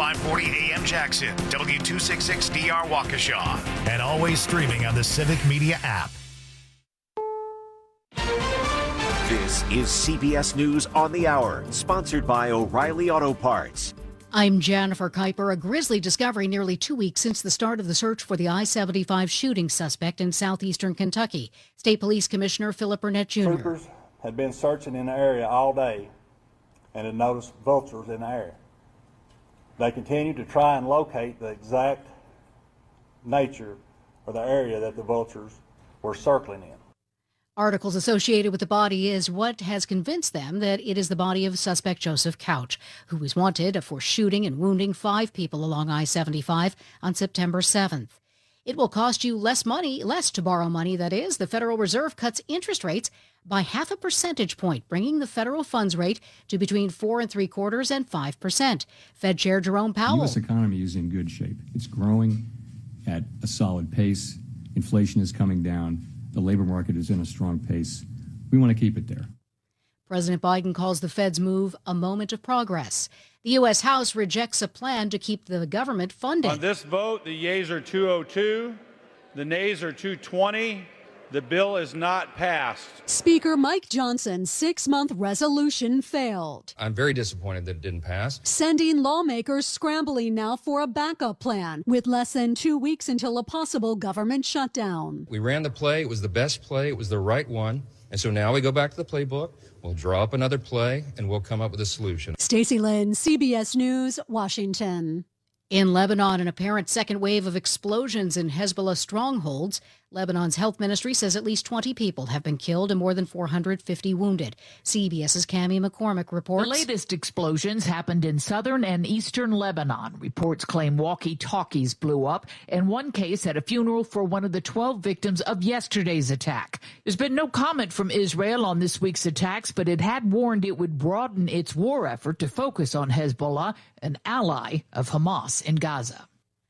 540 AM Jackson, W266DR Waukesha, and always streaming on the Civic Media app. This is CBS News on the Hour, sponsored by O'Reilly Auto Parts. I'm Jennifer Kuiper. A grisly discovery nearly 2 weeks since the start of the search for the I-75 shooting suspect in southeastern Kentucky. State Police Commissioner Philip Burnett Jr. Troopers had been searching in the area all day and had noticed vultures in the area. They continued to try and locate the exact nature of the area that the vultures were circling in. Articles associated with the body is what has convinced them that it is the body of suspect Joseph Couch, who was wanted for shooting and wounding 5 people along I-75 on September 7th. It will cost you less to borrow money, that is. The Federal Reserve cuts interest rates by 0.5 percentage point, bringing the federal funds rate to between 4.75% and 5%. Fed Chair Jerome Powell. The U.S. economy is in good shape. It's growing at a solid pace. Inflation is coming down. The labor market is in a strong pace. We want to keep it there. President Biden calls the Fed's move a moment of progress. The U.S. House rejects a plan to keep the government funded. On this vote, the yeas are 202, the nays are 220. The bill is not passed. Speaker Mike Johnson's 6-month resolution failed. I'm very disappointed that it didn't pass. Sending lawmakers scrambling now for a backup plan, with less than 2 weeks until a possible government shutdown. We ran the play. It was the best play. It was the right one. And so now we go back to the playbook. We'll draw up another play, and we'll come up with a solution. Stacey Lynn, CBS News, Washington. In Lebanon, an apparent second wave of explosions in Hezbollah strongholds. Lebanon's health ministry says at least 20 people have been killed and more than 450 wounded. CBS's Cammie McCormick reports. The latest explosions happened in southern and eastern Lebanon. Reports claim walkie-talkies blew up, and one case at a funeral for one of the 12 victims of yesterday's attack. There's been no comment from Israel on this week's attacks, but it had warned it would broaden its war effort to focus on Hezbollah, an ally of Hamas in Gaza.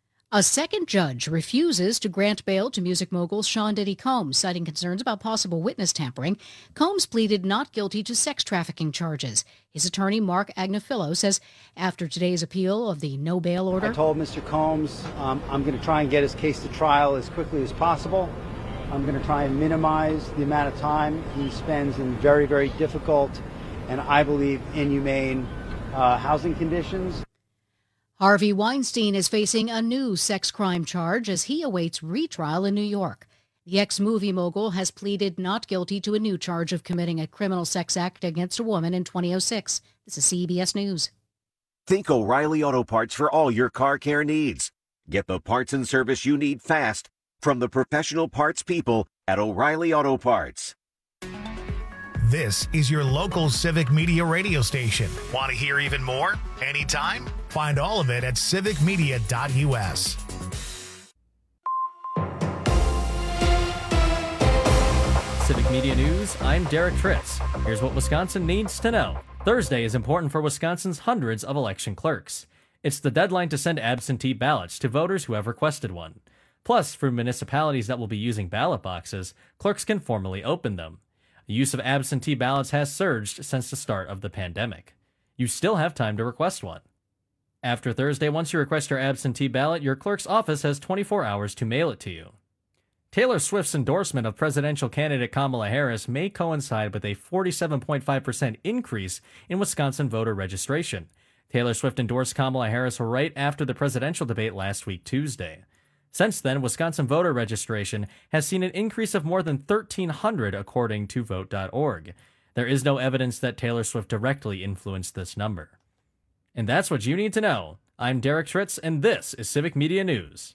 A second judge refuses to grant bail to music mogul Sean Diddy Combs, citing concerns about possible witness tampering. Combs pleaded not guilty to sex trafficking charges. His attorney, Mark Agnifilo, says after today's appeal of the no bail order, I told Mr. Combs I'm going to try and get his case to trial as quickly as possible. I'm going to try and minimize the amount of time he spends in very, very difficult and, I believe, inhumane housing conditions. Harvey Weinstein is facing a new sex crime charge as he awaits retrial in New York. The ex-movie mogul has pleaded not guilty to a new charge of committing a criminal sex act against a woman in 2006. This is CBS News. Think O'Reilly Auto Parts for all your car care needs. Get the parts and service you need fast from the professional parts people at O'Reilly Auto Parts. This is your local Civic Media radio station. Want to hear even more? Anytime? Find all of it at civicmedia.us. Civic Media News, I'm Derek Tritz. Here's what Wisconsin needs to know. Thursday is important for Wisconsin's hundreds of election clerks. It's the deadline to send absentee ballots to voters who have requested one. Plus, for municipalities that will be using ballot boxes, clerks can formally open them. The use of absentee ballots has surged since the start of the pandemic. You still have time to request one. After Thursday, once you request your absentee ballot, your clerk's office has 24 hours to mail it to you. Taylor Swift's endorsement of presidential candidate Kamala Harris may coincide with a 47.5% increase in Wisconsin voter registration. Taylor Swift endorsed Kamala Harris right after the presidential debate last week, Tuesday. Since then, Wisconsin voter registration has seen an increase of more than 1,300 according to Vote.org. There is no evidence that Taylor Swift directly influenced this number. And that's what you need to know. I'm Derek Tritz, and this is Civic Media News.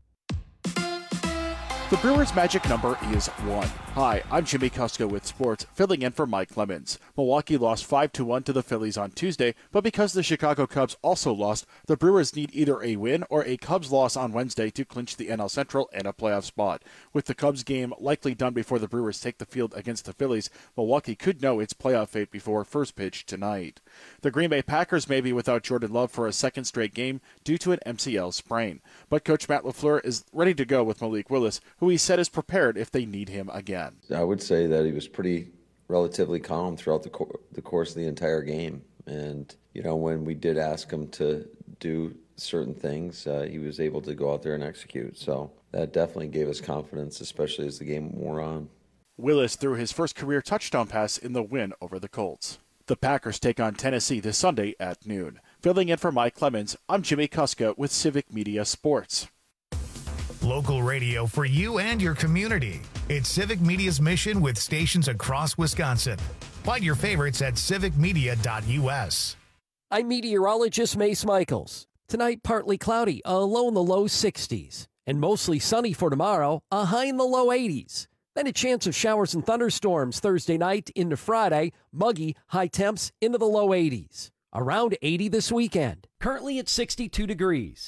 The Brewers' magic number is 1. Hi, I'm Jimmy Kusko with sports, filling in for Mike Lemons. Milwaukee lost 5-1 to the Phillies on Tuesday, but because the Chicago Cubs also lost, the Brewers need either a win or a Cubs loss on Wednesday to clinch the NL Central and a playoff spot. With the Cubs game likely done before the Brewers take the field against the Phillies, Milwaukee could know its playoff fate before first pitch tonight. The Green Bay Packers may be without Jordan Love for a second straight game due to an MCL sprain, but Coach Matt LaFleur is ready to go with Malik Willis, who he said is prepared if they need him again. I would say that he was relatively calm throughout the course of the entire game. And, when we did ask him to do certain things, he was able to go out there and execute. So that definitely gave us confidence, especially as the game wore on. Willis threw his first career touchdown pass in the win over the Colts. The Packers take on Tennessee this Sunday at noon. Filling in for Mike Clemens, I'm Jimmy Kuska with Civic Media Sports. Local radio for you and your community. It's Civic Media's mission with stations across Wisconsin. Find your favorites at civicmedia.us. I'm meteorologist Mace Michaels. Tonight, partly cloudy, a low in the low 60s. And mostly sunny for tomorrow, a high in the low 80s. Then a chance of showers and thunderstorms Thursday night into Friday, muggy, high temps into the low 80s. Around 80 this weekend. Currently at 62 degrees.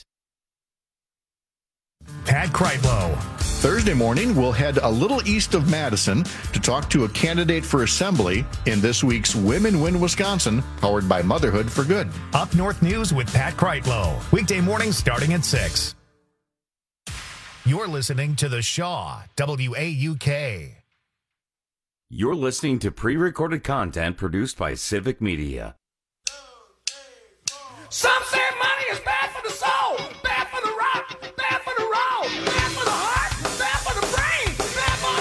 Pat Kreitlow. Thursday morning, we'll head a little east of Madison to talk to a candidate for assembly in this week's Women Win Wisconsin, powered by Motherhood for Good. Up North News with Pat Kreitlow. Weekday mornings starting at 6. You're listening to The Shaw, WAUK. You're listening to pre-recorded content produced by Civic Media. Some say money is bad for the soul, bad for the rock, bad for the roll, bad for the heart, bad for the brain, bad for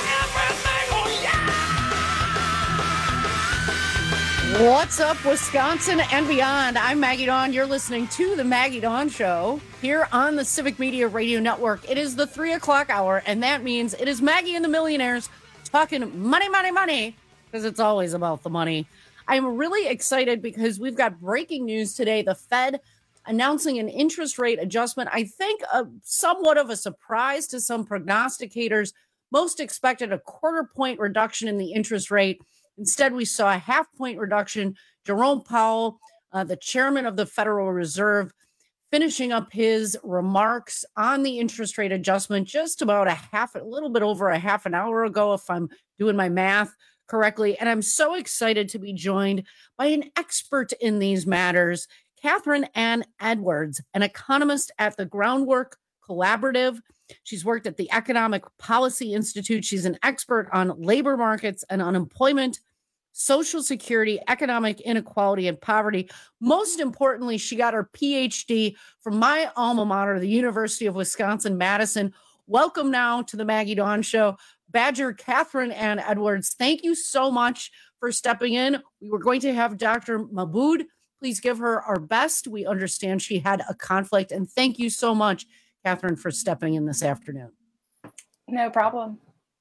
everything, oh yeah! What's up, Wisconsin and beyond? I'm Maggie Dawn. You're listening to The Maggie Dawn Show here on the Civic Media Radio Network. It is the 3 o'clock hour, and that means it is Maggie and the Millionaires talking money, money, money, because it's always about the money. I'm really excited because we've got breaking news today. The Fed announcing an interest rate adjustment. I think somewhat of a surprise to some prognosticators. Most expected a quarter-point reduction in the interest rate. Instead, we saw a half-point reduction. Jerome Powell, the chairman of the Federal Reserve, finishing up his remarks on the interest rate adjustment just about a little bit over a half an hour ago, if I'm doing my math correctly. And I'm so excited to be joined by an expert in these matters, Catherine Ann Edwards, an economist at the Groundwork Collaborative. She's worked at the Economic Policy Institute. She's an expert on labor markets and unemployment, Social Security, economic inequality, and poverty. Most importantly, she got her PhD from my alma mater, the University of Wisconsin-Madison. Welcome now to the Maggie Dawn Show, Badger Catherine Ann Edwards. Thank you so much for stepping in. We were going to have Dr. Mahbood. Please give her our best. We understand she had a conflict. And thank you so much, Catherine, for stepping in this afternoon. No problem.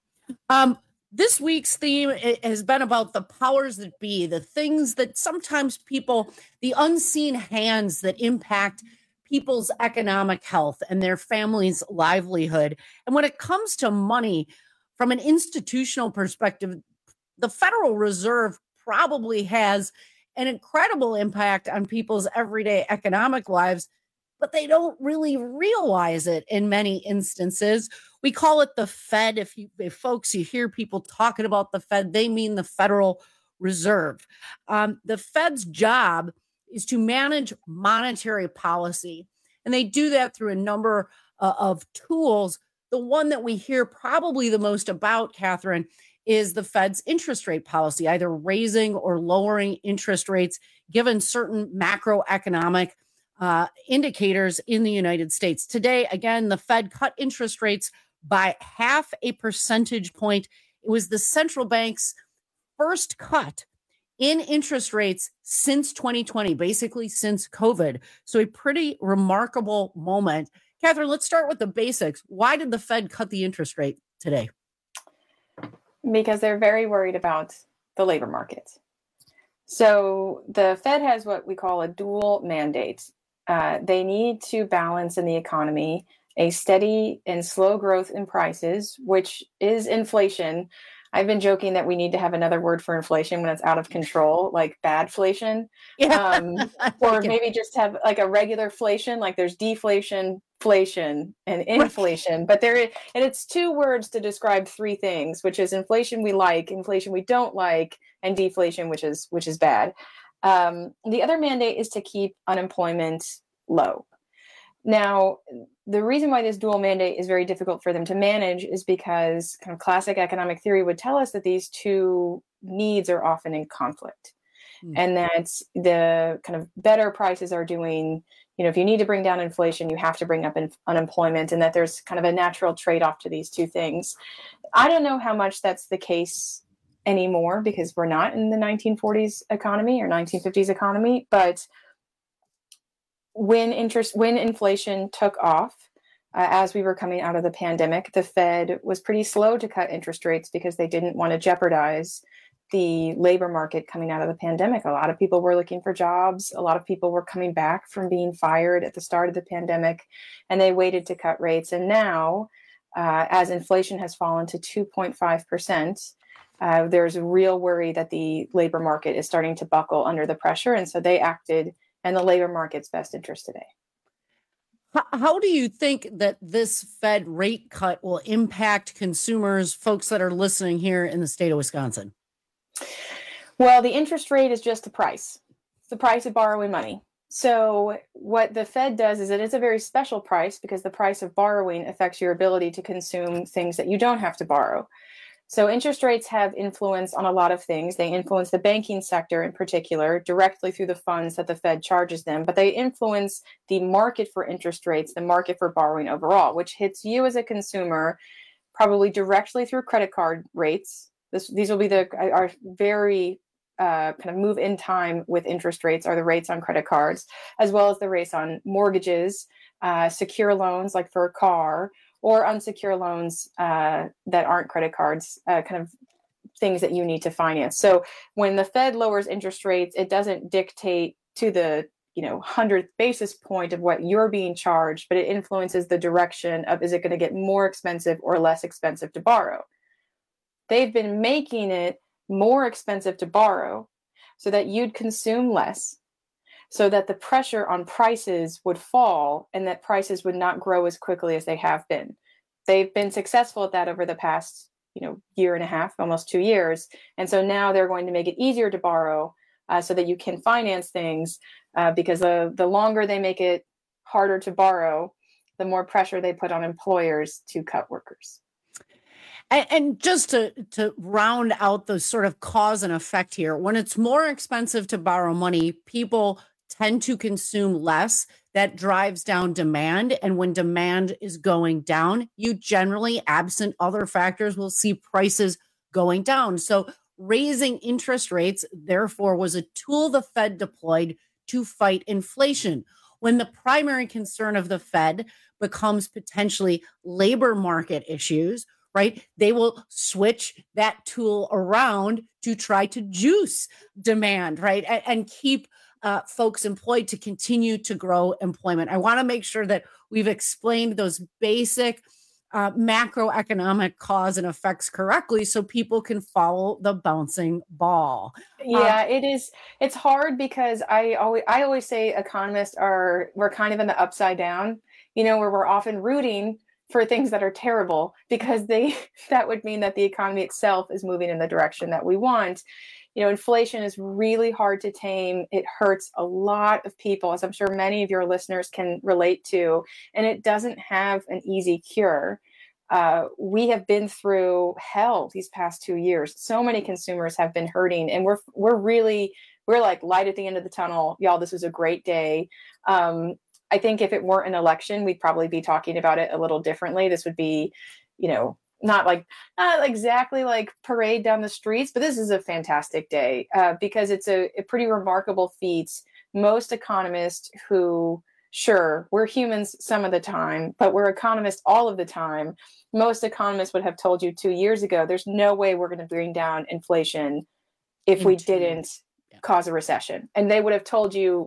This week's theme has been about the powers that be, the things that sometimes people, the unseen hands that impact people's economic health and their family's livelihood. And when it comes to money, from an institutional perspective, the Federal Reserve probably has an incredible impact on people's everyday economic lives, but they don't really realize it in many instances. We call it the Fed. If folks, you hear people talking about the Fed, they mean the Federal Reserve. The Fed's job is to manage monetary policy, and they do that through a number of tools. The one that we hear probably the most about, Catherine, is the Fed's interest rate policy, either raising or lowering interest rates given certain macroeconomic indicators in the United States. Today, again, the Fed cut interest rates by 0.5 percentage point. It was the central bank's first cut in interest rates since 2020, basically since COVID. So a pretty remarkable moment. Catherine, let's start with the basics. Why did the Fed cut the interest rate today? Because they're very worried about the labor market. So the Fed has what we call a dual mandate. They need to balance in the economy a steady and slow growth in prices, which is inflation. I've been joking that we need to have another word for inflation when it's out of control, like badflation, or maybe just have like a regular inflation, like there's deflation, inflation, and inflation. But it's two words to describe three things, which is inflation we like, inflation we don't like, and deflation, which is bad. The other mandate is to keep unemployment low. Now, the reason why this dual mandate is very difficult for them to manage is because kind of classic economic theory would tell us that these two needs are often in conflict, and that the kind of better prices are doing if you need to bring down inflation, you have to bring up unemployment, and that there's kind of a natural trade-off to these two things. I don't know how much that's the case anymore because we're not in the 1940s economy or 1950s economy, but when inflation took off, as we were coming out of the pandemic, the Fed was pretty slow to cut interest rates because they didn't want to jeopardize the labor market coming out of the pandemic. A lot of people were looking for jobs. A lot of people were coming back from being fired at the start of the pandemic, and they waited to cut rates. And now, as inflation has fallen to 2.5%, there's a real worry that the labor market is starting to buckle under the pressure. And so they acted in the labor market's best interest today. How do you think that this Fed rate cut will impact consumers, folks that are listening here in the state of Wisconsin? Well, the interest rate is just the price. It's the price of borrowing money. So what the Fed does is it is a very special price because the price of borrowing affects your ability to consume things that you don't have to borrow. So interest rates have influence on a lot of things. They influence the banking sector in particular directly through the funds that the Fed charges them, but they influence the market for interest rates, the market for borrowing overall, which hits you as a consumer probably directly through credit card rates. These will be our very kind of move in time with interest rates are the rates on credit cards, as well as the rates on mortgages, secure loans like for a car, or unsecured loans that aren't credit cards, kind of things that you need to finance. So when the Fed lowers interest rates, it doesn't dictate to the 100th basis point of what you're being charged, but it influences the direction of, is it going to get more expensive or less expensive to borrow? They've been making it more expensive to borrow so that you'd consume less, so that the pressure on prices would fall and that prices would not grow as quickly as they have been. They've been successful at that over the past, year and a half, almost 2 years. And so now they're going to make it easier to borrow so that you can finance things because the longer they make it harder to borrow, the more pressure they put on employers to cut workers. And just to round out the sort of cause and effect here, when it's more expensive to borrow money, people tend to consume less. That drives down demand. And when demand is going down, you generally, absent other factors, will see prices going down. So raising interest rates, therefore, was a tool the Fed deployed to fight inflation. When the primary concern of the Fed becomes potentially labor market issues, right, they will switch that tool around to try to juice demand, right, and keep folks employed to continue to grow employment. I want to make sure that we've explained those basic macroeconomic cause and effects correctly so people can follow the bouncing ball. Yeah, it is. It's hard because I always say economists we're kind of in the upside down, where we're often rooting for things that are terrible because that would mean that the economy itself is moving in the direction that we want. Inflation is really hard to tame. It hurts a lot of people, as I'm sure many of your listeners can relate to, and it doesn't have an easy cure. We have been through hell these past 2 years. So many consumers have been hurting, and we're like light at the end of the tunnel. Y'all, this was a great day. I think if it weren't an election, we'd probably be talking about it a little differently. This would be, not exactly like parade down the streets, but this is a fantastic day because it's a pretty remarkable feat. Most economists who, sure, we're humans some of the time, but we're economists all of the time. Most economists would have told you 2 years ago, there's no way we're going to bring down inflation if we didn't cause a recession. And they would have told you,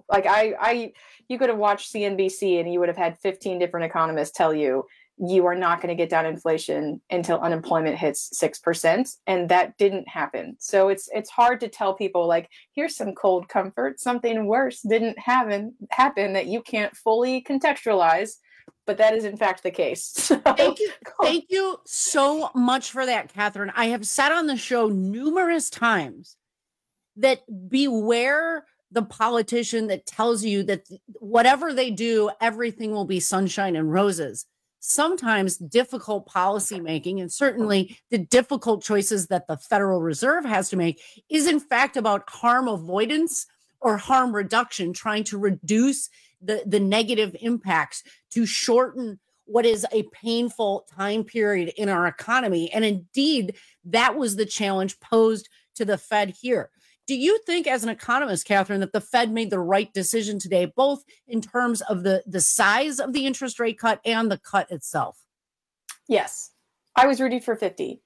you could have watched CNBC and you would have had 15 different economists tell you, you are not going to get down inflation until unemployment hits 6%. And that didn't happen. So it's hard to tell people here's some cold comfort. Something worse didn't happen that you can't fully contextualize, but that is in fact the case. So, Thank you so much for that, Catherine. I have said on the show numerous times that beware the politician that tells you that whatever they do, everything will be sunshine and roses. Sometimes difficult policymaking, and certainly the difficult choices that the Federal Reserve has to make, is in fact about harm avoidance or harm reduction, trying to reduce the negative impacts, to shorten what is a painful time period in our economy. And indeed, that was the challenge posed to the Fed here. Do you think, as an economist, Catherine, that the Fed made the right decision today, both in terms of the size of the interest rate cut and the cut itself? Yes. I was rooting for 50.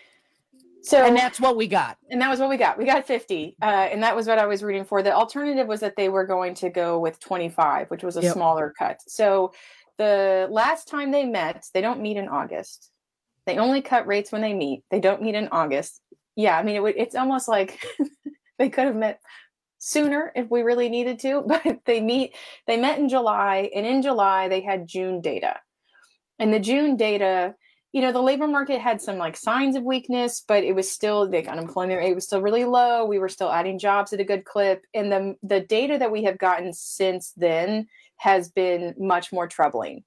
So, and that's what we got. And that was what we got. We got 50. And that was what I was rooting for. The alternative was that they were going to go with 25, which was a smaller cut. So the last time they met, they don't meet in August. They only cut rates when they meet. They don't meet in August. Yeah, I mean, it's almost like they could have met sooner if we really needed to, but they met in July, and in July they had June data. And the June data, you know, the labor market had some like signs of weakness, but it was still, the unemployment rate was still really low. We were still adding jobs at a good clip. And the data that we have gotten since then has been much more troubling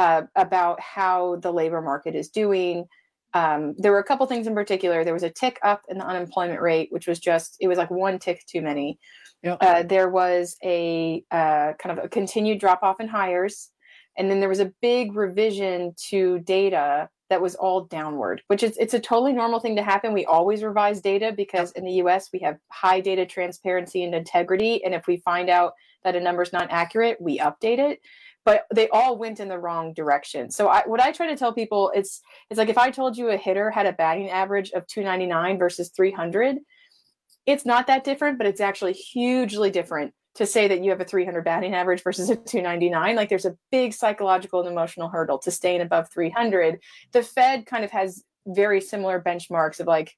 about how the labor market is doing. There were a couple things in particular. There was a tick up in the unemployment rate, which was it was like one tick too many. Yep. There was a kind of a continued drop off in hires. And then there was a big revision to data that was all downward, which it's a totally normal thing to happen. We always revise data because in the US we have high data transparency and integrity. And if we find out that a number is not accurate, we update it. But they all went in the wrong direction. So what I try to tell people, it's like if I told you a hitter had a batting average of 299 versus 300, it's not that different, but it's actually hugely different to say that you have a 300 batting average versus a 299. Like there's a big psychological and emotional hurdle to staying above 300. The Fed kind of has very similar benchmarks of like,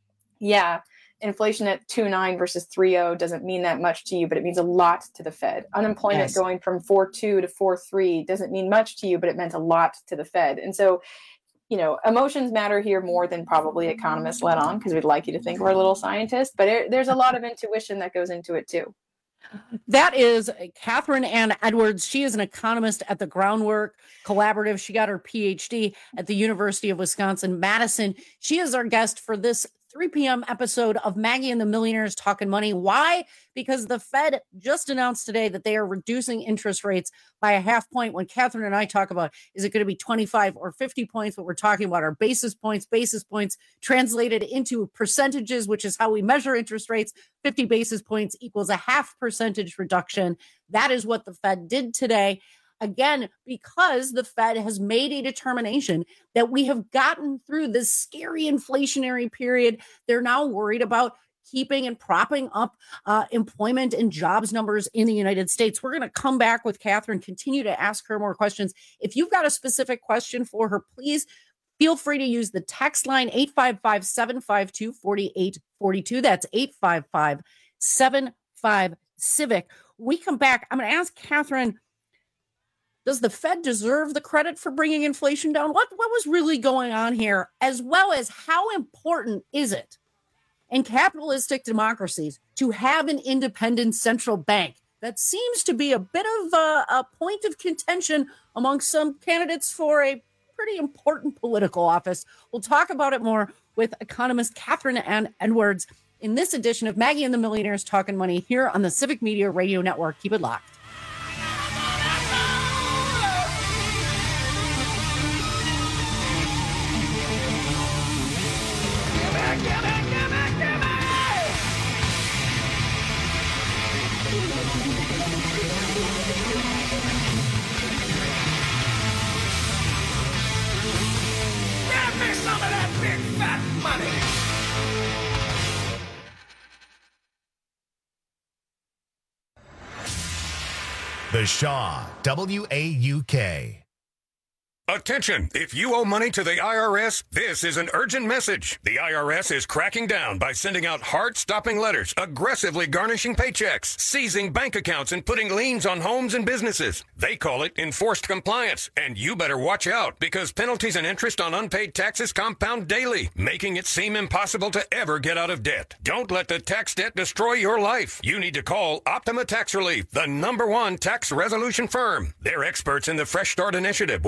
yeah, inflation at 2.9 versus 3.0 doesn't mean that much to you, but it means a lot to the Fed. Unemployment going from 4.2 to 4.3 doesn't mean much to you, but it meant a lot to the Fed. And so, you know, emotions matter here more than probably economists let on, because we'd like you to think we're a little scientist, but there's a lot of intuition that goes into it too. That is Catherine Ann Edwards. She is an economist at the Groundwork Collaborative. She got her PhD at the University of Wisconsin-Madison. She is our guest for this 3 p.m. episode of Maggie and the Millionaires Talking Money. Why? Because the Fed just announced today that they are reducing interest rates by a half point. When Catherine and I talk about, is it going to be 25 or 50 points? What we're talking about are basis points translated into percentages, which is how we measure interest rates. 50 basis points equals a 0.5% reduction. That is what the Fed did today. Again, because the Fed has made a determination that we have gotten through this scary inflationary period. They're now worried about keeping and propping up employment and jobs numbers in the United States. We're going to come back with Catherine, continue to ask her more questions. If you've got a specific question for her, please feel free to use the text line 855-752-4842. That's 855-75-CIVIC. We come back. I'm going to ask Catherine, does the Fed deserve the credit for bringing inflation down? What was really going on here, as well as how important is it in capitalistic democracies to have an independent central bank? That seems to be a bit of a point of contention among some candidates for a pretty important political office. We'll talk about it more with economist Catherine Ann Edwards in this edition of Maggie and the Millionaires Talking Money here on the Civic Media Radio Network. Keep it locked. The Shaw, WAUK. Attention! If you owe money to the IRS, this is an urgent message. The IRS is cracking down by sending out heart-stopping letters, aggressively garnishing paychecks, seizing bank accounts, and putting liens on homes and businesses. They call it enforced compliance, and you better watch out because penalties and interest on unpaid taxes compound daily, making it seem impossible to ever get out of debt. Don't let the tax debt destroy your life. You need to call Optima Tax Relief, the #1 tax resolution firm. They're experts in the Fresh Start Initiative, one of the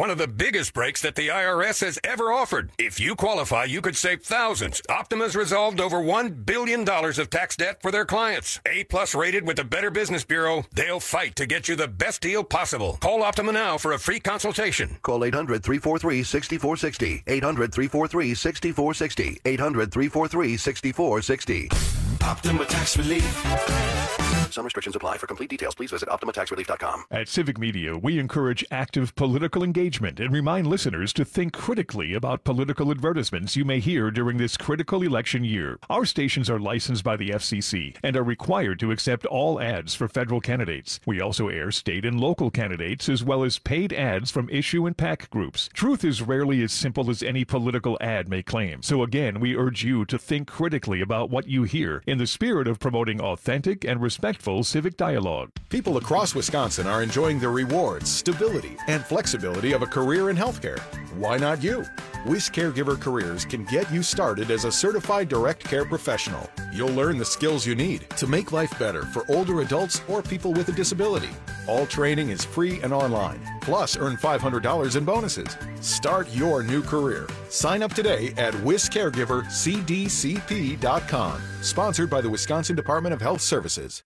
biggest breaks that the IRS has ever offered. If you qualify, you could save thousands. Optima's resolved over $1 billion of tax debt for their clients. A-plus rated with the Better Business Bureau, they'll fight to get you the best deal possible. Call Optima now for a free consultation. Call 800-343-6460. 800-343-6460. 800-343-6460. Optima Tax Relief. Some restrictions apply. For complete details, please visit OptimaTaxRelief.com. At Civic Media, we encourage active political engagement and remind listeners to think critically about political advertisements you may hear during this critical election year. Our stations are licensed by the FCC and are required to accept all ads for federal candidates. We also air state and local candidates as well as paid ads from issue and PAC groups. Truth is rarely as simple as any political ad may claim. So again, we urge you to think critically about what you hear in the spirit of promoting authentic and respectful civic dialogue. People across Wisconsin are enjoying the rewards, stability, and flexibility of a career in healthcare. Why not you? WIS Caregiver Careers can get you started as a certified direct care professional. You'll learn the skills you need to make life better for older adults or people with a disability. All training is free and online. Plus, earn $500 in bonuses. Start your new career. Sign up today at WisCaregiverCDCP.com. Sponsored by the Wisconsin Department of Health Services.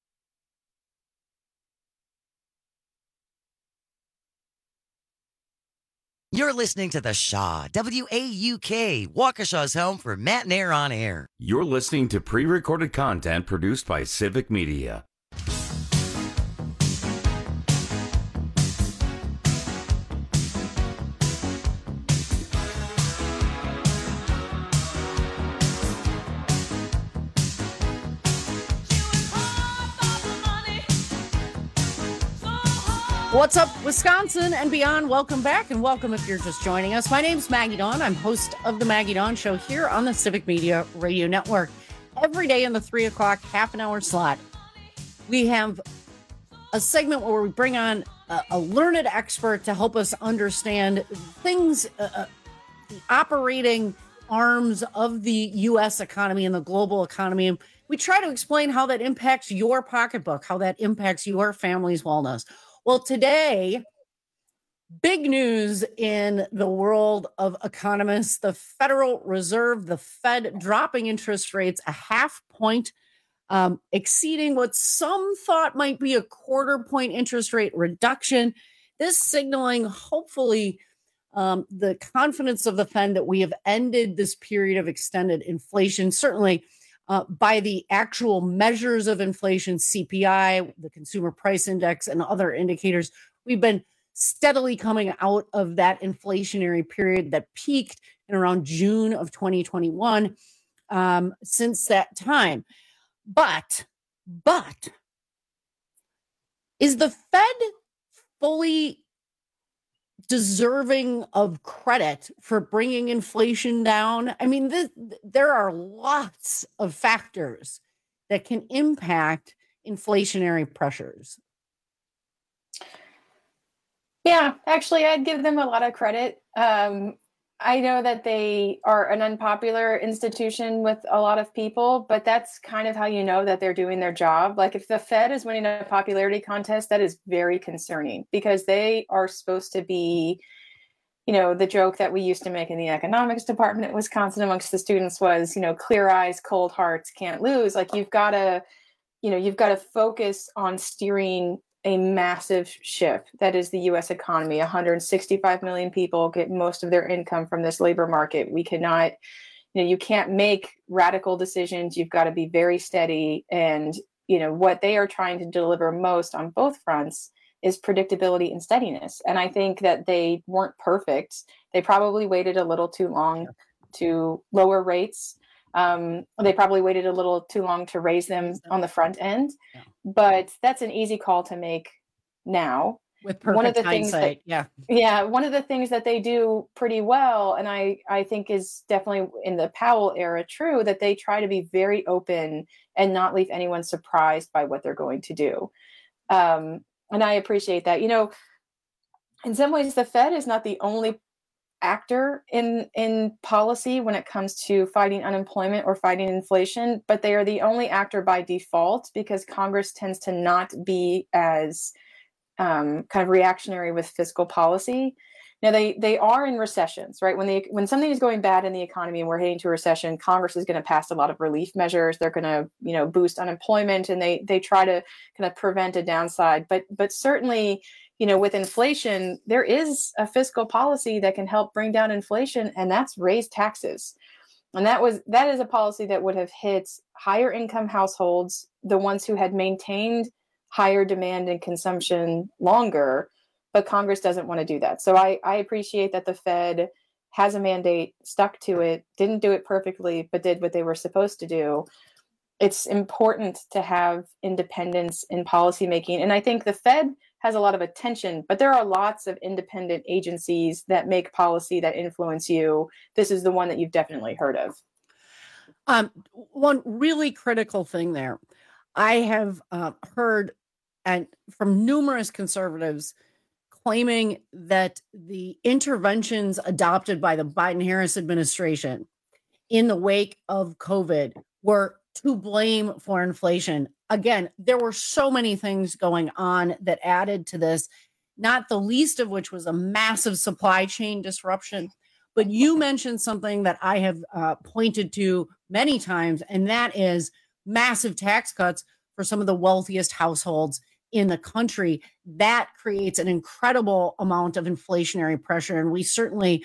You're listening to The Shaw, WAUK, Waukesha's home for Matt and Air on Air. You're listening to pre-recorded content produced by Civic Media. What's up, Wisconsin and beyond? Welcome back, and welcome if you're just joining us. My name's Maggie Dawn. I'm host of the Maggie Dawn Show here on the Civic Media Radio Network. Every day in the 3 o'clock half-an-hour slot, we have a segment where we bring on a learned expert to help us understand things, the operating arms of the U.S. economy and the global economy. And we try to explain how that impacts your pocketbook, how that impacts your family's wellness. Well, today, big news in the world of economists. The Federal Reserve, the Fed, dropping interest rates a 0.5 point, exceeding what some thought might be a 1/4 point interest rate reduction. This signaling, hopefully, the confidence of the Fed that we have ended this period of extended inflation. Certainly, by the actual measures of inflation, CPI, the Consumer Price Index, and other indicators, we've been steadily coming out of that inflationary period that peaked in around June of 2021 since that time. But is the Fed fully deserving of credit for bringing inflation down? I mean, there are lots of factors that can impact inflationary pressures. Yeah, actually, I'd give them a lot of credit. I know that they are an unpopular institution with a lot of people, but that's kind of how you know that they're doing their job. Like if the Fed is winning a popularity contest, that is very concerning because they are supposed to be, you know, the joke that we used to make in the economics department at Wisconsin amongst the students was, you know, clear eyes, cold hearts, can't lose. Like you've got to focus on steering a massive ship that is the U.S. economy. 165 million people get most of their income from this labor market. We cannot, you can't make radical decisions. You've got to be very steady. And, what they are trying to deliver most on both fronts is predictability and steadiness. And I think that they weren't perfect. They probably waited a little too long to lower rates. They probably waited a little too long to raise them on the front end, but that's an easy call to make now. With perfect hindsight, one of the things that they do pretty well, and I think is definitely in the Powell era true, that they try to be very open and not leave anyone surprised by what they're going to do. And I appreciate that. In some ways, the Fed is not the only actor in policy when it comes to fighting unemployment or fighting inflation, but they are the only actor by default because Congress tends to not be as kind of reactionary with fiscal policy. Now they are in recessions, right? When something is going bad in the economy and we're heading to a recession, Congress is going to pass a lot of relief measures. They're going to, boost unemployment, and they try to kind of prevent a downside. But certainly, with inflation, there is a fiscal policy that can help bring down inflation, and that's raise taxes. And that is a policy that would have hit higher income households, the ones who had maintained higher demand and consumption longer. But Congress doesn't want to do that. So I appreciate that the Fed has a mandate, stuck to it, didn't do it perfectly, but did what they were supposed to do. It's important to have independence in policymaking. And I think the Fed has a lot of attention, but there are lots of independent agencies that make policy that influence you. This is the one that you've definitely heard of. One really critical thing there. I have heard from numerous conservatives claiming that the interventions adopted by the Biden-Harris administration in the wake of COVID were to blame for inflation. Again, there were so many things going on that added to this, not the least of which was a massive supply chain disruption. But you mentioned something that I have pointed to many times, and that is massive tax cuts for some of the wealthiest households in the country. That creates an incredible amount of inflationary pressure. And we certainly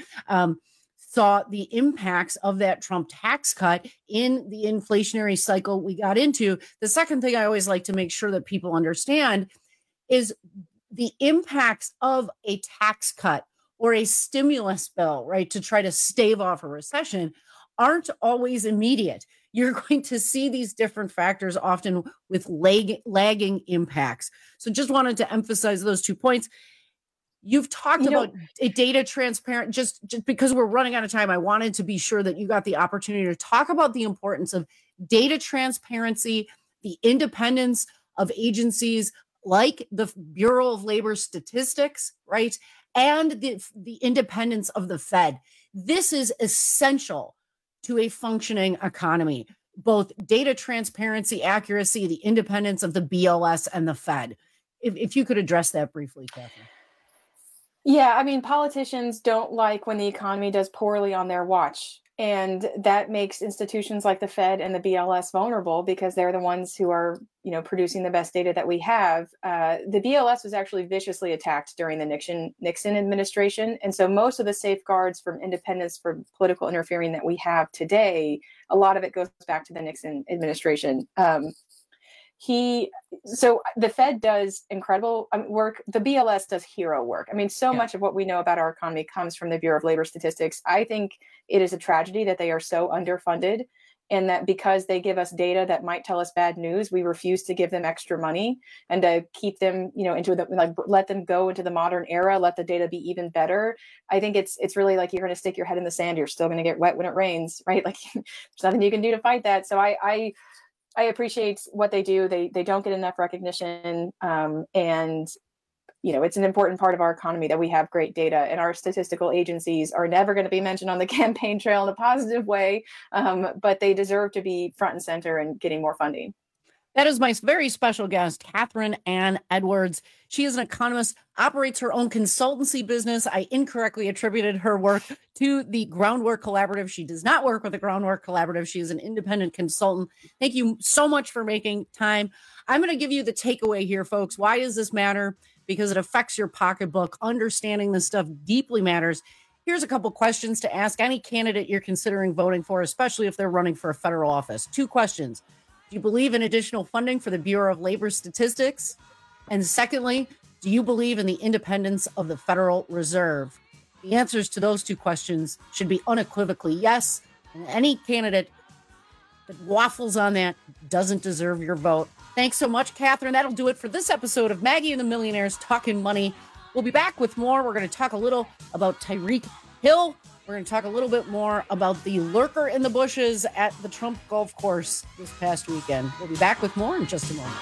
saw the impacts of that Trump tax cut in the inflationary cycle we got into. The second thing I always like to make sure that people understand is the impacts of a tax cut or a stimulus bill, right, to try to stave off a recession aren't always immediate. You're going to see these different factors often with lagging impacts. So just wanted to emphasize those 2 points. You've talked about a data transparent, just because we're running out of time, I wanted to be sure that you got the opportunity to talk about the importance of data transparency, the independence of agencies like the Bureau of Labor Statistics, right? And the independence of the Fed. This is essential to a functioning economy, both data transparency, accuracy, the independence of the BLS and the Fed. If you could address that briefly, Catherine. Yeah, I mean, politicians don't like when the economy does poorly on their watch. And that makes institutions like the Fed and the BLS vulnerable because they're the ones who are, producing the best data that we have. The BLS was actually viciously attacked during the Nixon administration. And so most of the safeguards from independence for political interfering that we have today, a lot of it goes back to the Nixon administration. So the Fed does incredible work. The BLS does hero work. I mean, much of what we know about our economy comes from the Bureau of Labor Statistics. I think it is a tragedy that they are so underfunded, and that because they give us data that might tell us bad news, we refuse to give them extra money and to keep them, let them go into the modern era, let the data be even better. I think it's really like you're going to stick your head in the sand. You're still going to get wet when it rains, right? Like there's nothing you can do to fight that. So I appreciate what they do. They don't get enough recognition. And, it's an important part of our economy that we have great data, and our statistical agencies are never going to be mentioned on the campaign trail in a positive way. But they deserve to be front and center and getting more funding. That is my very special guest, Catherine Ann Edwards. She is an economist, operates her own consultancy business. I incorrectly attributed her work to the Groundwork Collaborative. She does not work with the Groundwork Collaborative. She is an independent consultant. Thank you so much for making time. I'm going to give you the takeaway here, folks. Why does this matter? Because it affects your pocketbook. Understanding this stuff deeply matters. Here's a couple questions to ask any candidate you're considering voting for, especially if they're running for a federal office. 2 questions. Do you believe in additional funding for the Bureau of Labor Statistics? And secondly, do you believe in the independence of the Federal Reserve? The answers to those 2 questions should be unequivocally yes. And any candidate that waffles on that doesn't deserve your vote. Thanks so much, Catherine. That'll do it for this episode of Maggie and the Millionaires Talking Money. We'll be back with more. We're going to talk a little about Tyreek Hill. We're going to talk a little bit more about the lurker in the bushes at the Trump Golf Course this past weekend. We'll be back with more in just a moment.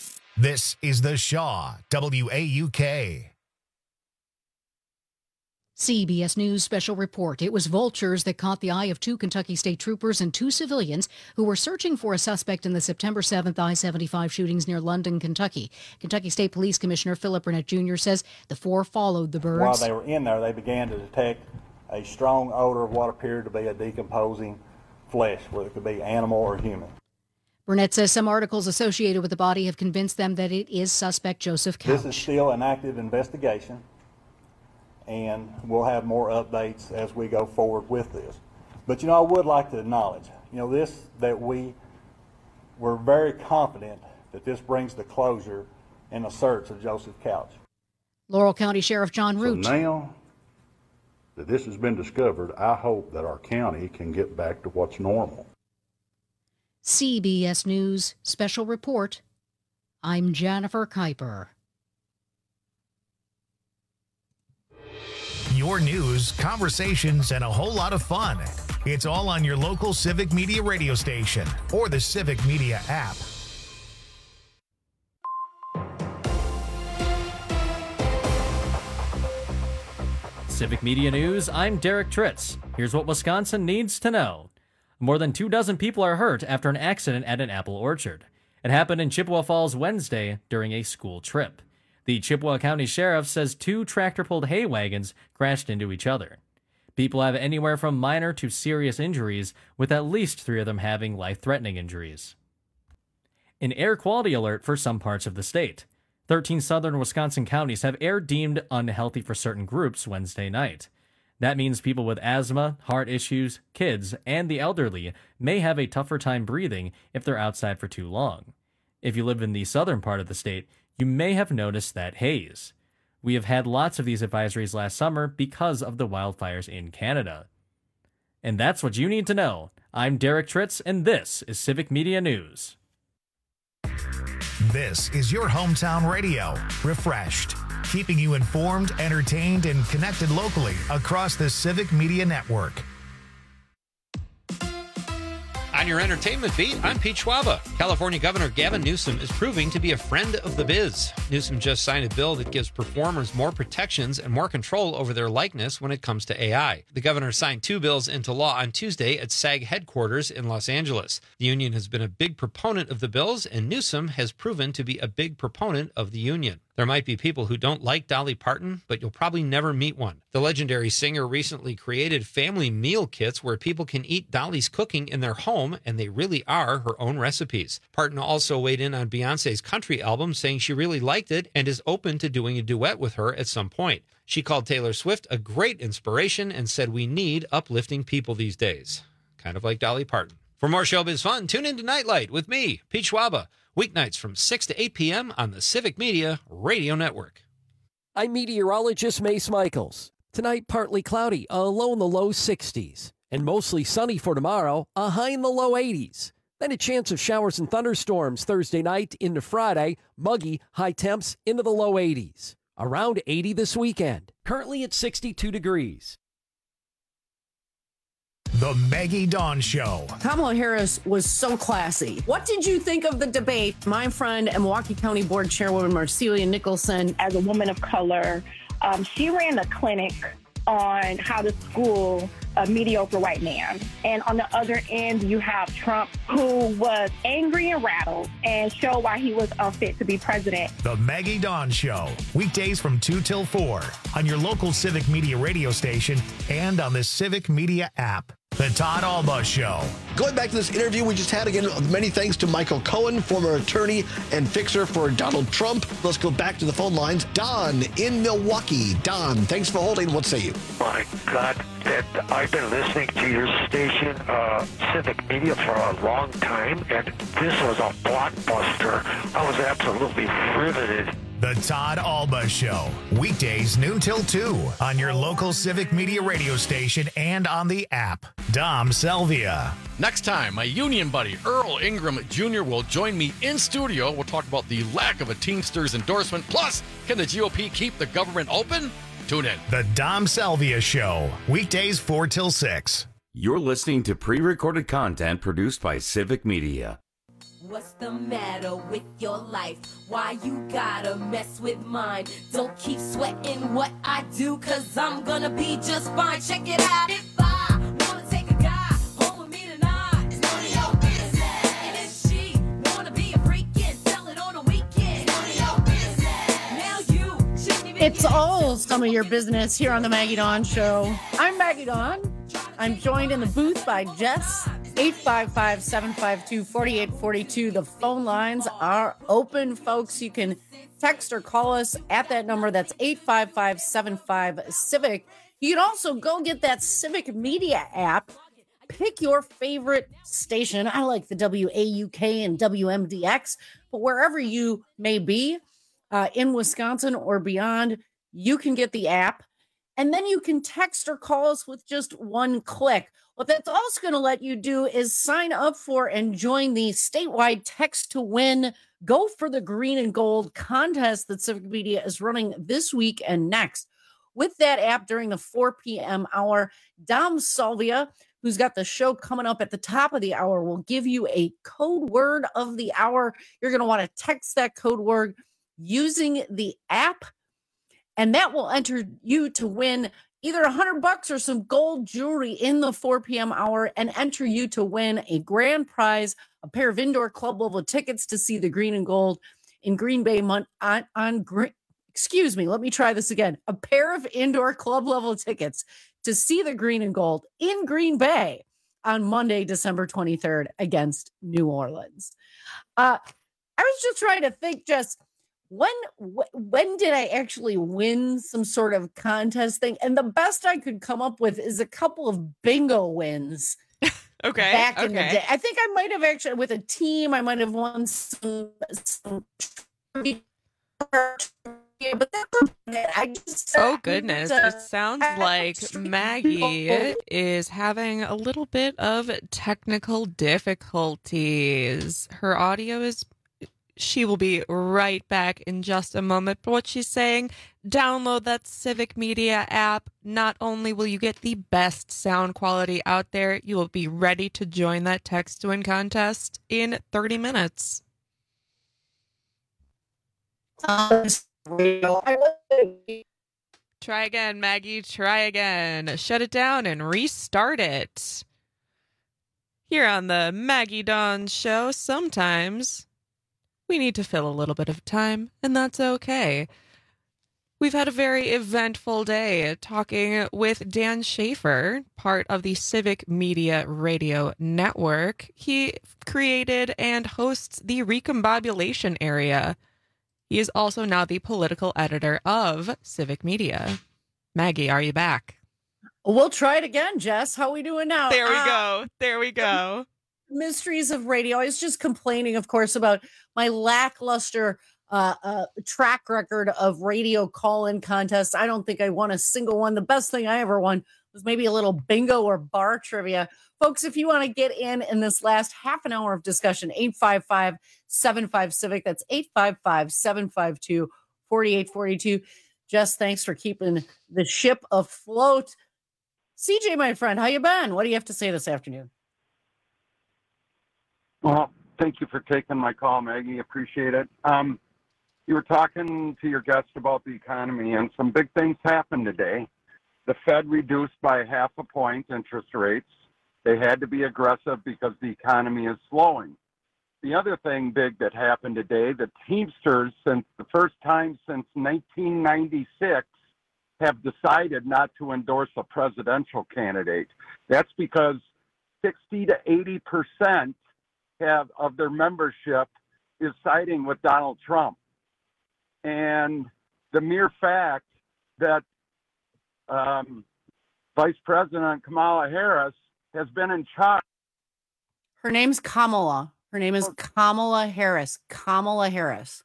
This is the Shaw WAUK. CBS News special report. It was vultures that caught the eye of 2 Kentucky state troopers and 2 civilians who were searching for a suspect in the September 7th I-75 shootings near London, Kentucky. Kentucky State Police Commissioner Philip Burnett Jr. says the 4 followed the birds. While they were in there, they began to detect a strong odor of what appeared to be a decomposing flesh, whether it could be animal or human. Burnett says some articles associated with the body have convinced them that it is suspect Joseph Couch. This is still an active investigation, and we'll have more updates as we go forward with this. But, I would like to acknowledge, that we're very confident that this brings the closure in the search of Joseph Couch. Laurel County Sheriff John Root. So now that this has been discovered, I hope that our county can get back to what's normal. CBS News special report. I'm Jennifer Kuiper. Your news, conversations, and a whole lot of fun. It's all on your local Civic Media radio station or the Civic Media app. Civic Media News, I'm Derek Tritz. Here's what Wisconsin needs to know. More than 24 people are hurt after an accident at an apple orchard. It happened in Chippewa Falls Wednesday during a school trip. The Chippewa County Sheriff says 2 tractor-pulled hay wagons crashed into each other. People have anywhere from minor to serious injuries, with at least 3 of them having life-threatening injuries. An air quality alert for some parts of the state. 13 southern Wisconsin counties have air deemed unhealthy for certain groups Wednesday night. That means people with asthma, heart issues, kids, and the elderly may have a tougher time breathing if they're outside for too long. If you live in the southern part of the state, you may have noticed that haze. We have had lots of these advisories last summer because of the wildfires in Canada. And that's what you need to know. I'm Derek Tritz, and this is Civic Media News. This is your hometown radio, refreshed, keeping you informed, entertained, and connected locally across the Civic Media Network. On your entertainment beat, I'm Pete Schwaba. California Governor Gavin Newsom is proving to be a friend of the biz. Newsom just signed a bill that gives performers more protections and more control over their likeness when it comes to AI. The governor signed 2 bills into law on Tuesday at SAG headquarters in Los Angeles. The union has been a big proponent of the bills, and Newsom has proven to be a big proponent of the union. There might be people who don't like Dolly Parton, but you'll probably never meet one. The legendary singer recently created family meal kits where people can eat Dolly's cooking in their home, and they really are her own recipes. Parton also weighed in on Beyoncé's country album, saying she really liked it and is open to doing a duet with her at some point. She called Taylor Swift a great inspiration and said we need uplifting people these days. Kind of like Dolly Parton. For more showbiz fun, tune into Nightlight with me, Pete Schwaba. Weeknights from 6 to 8 p.m. on the Civic Media Radio Network. I'm meteorologist Mace Michaels. Tonight, partly cloudy, a low in the low 60s. And mostly sunny for tomorrow, a high in the low 80s. Then a chance of showers and thunderstorms Thursday night into Friday. Muggy, high temps into the low 80s. Around 80 this weekend. Currently at 62 degrees. The Maggie Dawn Show. Kamala Harris was so classy. What did you think of the debate? My friend and Milwaukee County Board Chairwoman Marcelia Nicholson. As a woman of color, she ran a clinic on how to school a mediocre white man. And on the other end, you have Trump, who was angry and rattled and showed why he was unfit to be president. The Maggie Dawn Show. Weekdays from 2 till 4 on your local Civic Media radio station and on the Civic Media app. The Todd Alba Show. Going back to this interview we just had, again, many thanks to Michael Cohen, former attorney and fixer for Donald Trump. Let's go back to the phone lines. Don in Milwaukee. Don, thanks for holding. What say you? My God, I've been listening to your station, Civic Media, for a long time, and this was a blockbuster. I was absolutely riveted. The Todd Alba Show. Weekdays noon till 2 on your local Civic Media radio station and on the app. Dom Selvia. Next time, my union buddy Earl Ingram Jr. will join me in studio. We'll talk about the lack of a Teamsters endorsement. Plus, can the GOP keep the government open? Tune in. The Dom Selvia Show. Weekdays 4 till 6. You're listening to pre-recorded content produced by Civic Media. What's the matter with your life? Why you gotta mess with mine? Don't keep sweating what I do, cause I'm gonna be just fine. Check it out. If I wanna take a guy home with me tonight, it's none of your business. And if she wanna be a freak and sell it on a weekend, it's none of your business. Now you shouldn't even. It's all some of your business here on the Maggie Dawn Show. I'm Maggie Dawn. I'm joined in the booth by Jess. 855-752-4842. The phone lines are open, folks. You can text or call us at that number. That's 855-75-CIVIC. You can also go get that Civic Media app. Pick your favorite station. I like the WAUK and WMDX, but wherever you may be in Wisconsin or beyond, you can get the app. And then you can text or call us with just one click. What that's also going to let you do is sign up for and join the statewide Text to Win Go for the Green and Gold contest that Civic Media is running this week and next. With that app during the 4 p.m. hour, Dom Salvia, who's got the show coming up at the top of the hour, will give you a code word of the hour. You're going to want to text that code word using the app, and that will enter you to win either $100 or some gold jewelry in the 4 p.m. hour, and enter you to win a grand prize, a pair of indoor club level tickets to see the Green and Gold in Green Bay let me try this again. A pair of indoor club level tickets to see the Green and Gold in Green Bay on Monday, December 23rd against New Orleans. I was just trying to think, just when did I actually win some sort of contest thing? And the best I could come up with is a couple of bingo wins. Okay. Back in the day. I think I might have actually, with a team, I might have won some but I just, oh goodness, it sounds like Maggie is having a little bit of technical difficulties. Her audio is, she will be right back in just a moment. But what she's saying, download that Civic Media app. Not only will you get the best sound quality out there, you will be ready to join that Text to Win contest in 30 minutes. Try again, Maggie. Try again. Shut it down and restart it. Here on the Maggie Dawn Show, sometimes we need to fill a little bit of time, and that's okay. We've had a very eventful day talking with Dan Schaefer, part of the Civic Media Radio Network. He created and hosts the Recombobulation Area. He is also now the political editor of Civic Media. Maggie, are you back? We'll try it again, Jess. How are we doing now? There we go. There we go. Mysteries of radio. I was just complaining, of course, about my lackluster track record of radio call-in contests. I don't think I won a single one. The best thing I ever won was maybe a little bingo or bar trivia. Folks, if you want to get in this last half an hour of discussion, 855-75-CIVIC. That's 855-752-4842. Jess, thanks for keeping the ship afloat. CJ, my friend, how you been? What do you have to say this afternoon? Well, thank you for taking my call, Maggie. Appreciate it. You were talking to your guest about the economy, and some big things happened today. The Fed reduced by 0.5 point interest rates. They had to be aggressive because the economy is slowing. The other thing big that happened today, the Teamsters, since the first time since 1996, have decided not to endorse a presidential candidate. That's because 60 to 80% of their membership is siding with Donald Trump. And the mere fact that Vice President Kamala Harris has been in charge. Her name's Kamala. Her name is Kamala Harris. Kamala Harris.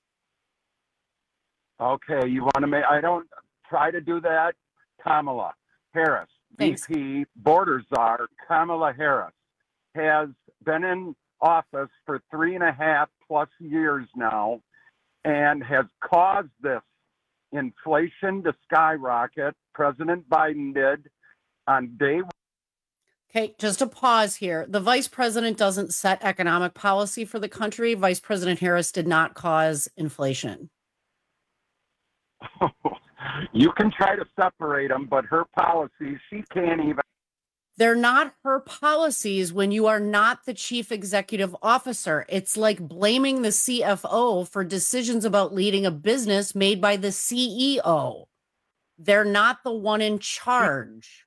Okay, you want to make, I don't try to do that. Kamala Harris, Thanks. VP Border Czar Kamala Harris, has been in office for 3.5+ years now and has caused this inflation to skyrocket. President Biden did on day one. Okay, just a pause here. The vice president doesn't set economic policy for the country. Vice President Harris did not cause inflation. You can try to separate them, but her policies, she can't even. They're not her policies when you are not the chief executive officer. It's like blaming the CFO for decisions about leading a business made by the CEO. They're not the one in charge.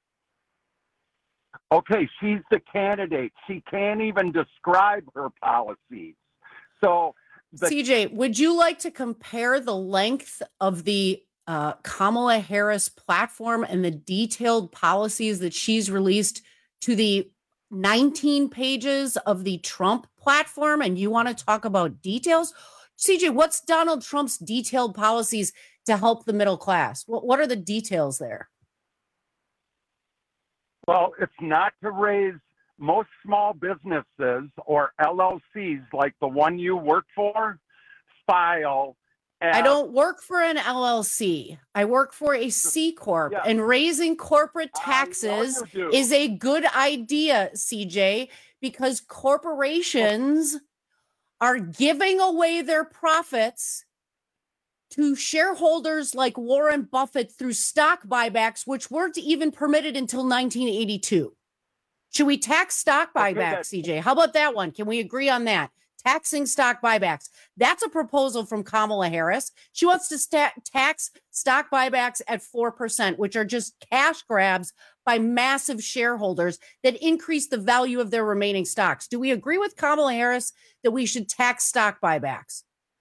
Okay, she's the candidate. She can't even describe her policies. So, CJ, would you like to compare the length of the Kamala Harris platform and the detailed policies that she's released to the 19 pages of the Trump platform? And you want to talk about details? CJ, what's Donald Trump's detailed policies to help the middle class? What are the details there? Well, it's not to raise most small businesses or LLCs like the one you work for file. I don't work for an LLC. I work for a C Corp, and raising corporate taxes is a good idea, CJ, because corporations are giving away their profits to shareholders like Warren Buffett through stock buybacks, which weren't even permitted until 1982. Should we tax stock buybacks, CJ? How about that one? Can we agree on that? Taxing stock buybacks. That's a proposal from Kamala Harris. She wants to tax stock buybacks at 4%, which are just cash grabs by massive shareholders that increase the value of their remaining stocks. Do we agree with Kamala Harris that we should tax stock buybacks?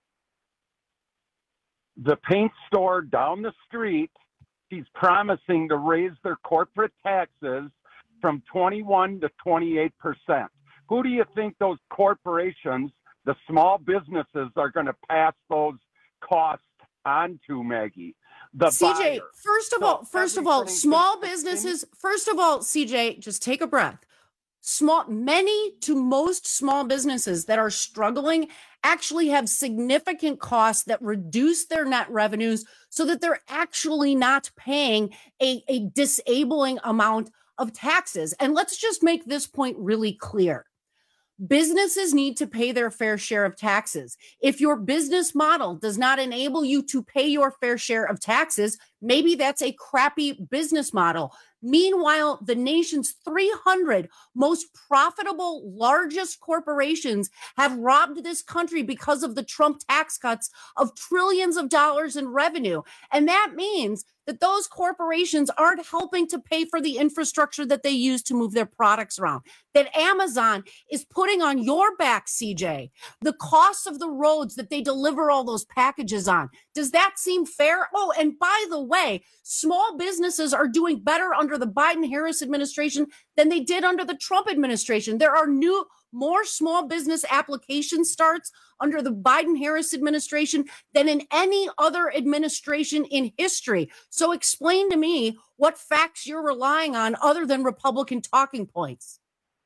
The paint store down the street, she's promising to raise their corporate taxes from 21 to 28%. Who do you think those corporations, the small businesses, are going to pass those costs on to, Maggie? The CJ, buyer. first of all, small businesses, first of all, CJ, just take a breath. Many to most small businesses that are struggling actually have significant costs that reduce their net revenues so that they're actually not paying a disabling amount of taxes. And let's just make this point really clear. Businesses need to pay their fair share of taxes. If your business model does not enable you to pay your fair share of taxes, maybe that's a crappy business model. Meanwhile, the nation's 300 most profitable, largest corporations have robbed this country because of the Trump tax cuts of trillions of dollars in revenue. And that means that those corporations aren't helping to pay for the infrastructure that they use to move their products around. That Amazon is putting on your back, CJ, the costs of the roads that they deliver all those packages on. Does that seem fair? Oh, and by the way, small businesses are doing better under the Biden-Harris administration than they did under the Trump administration. There are more small business application starts under the Biden-Harris administration than in any other administration in history. So explain to me what facts you're relying on other than Republican talking points.